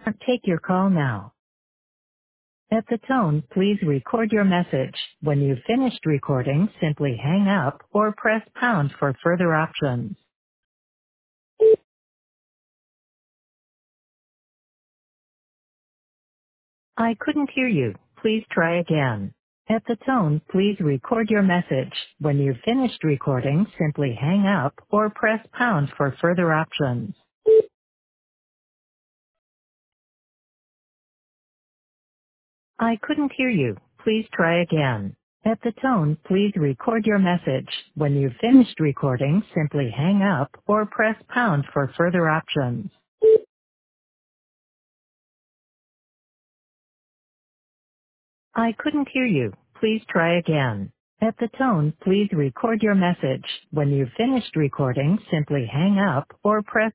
Take your call now. At the tone, please record your message. When you've finished recording, simply hang up or press pound for further options. I couldn't hear you. Please try again. At the tone, please record your message. When you've finished recording, simply hang up or press pound for further options. I couldn't hear you. Please try again. At the tone, please record your message. When you've finished recording, simply hang up or press pound for further options. I couldn't hear you. Please try again. At the tone, please record your message. When you've finished recording, simply hang up or press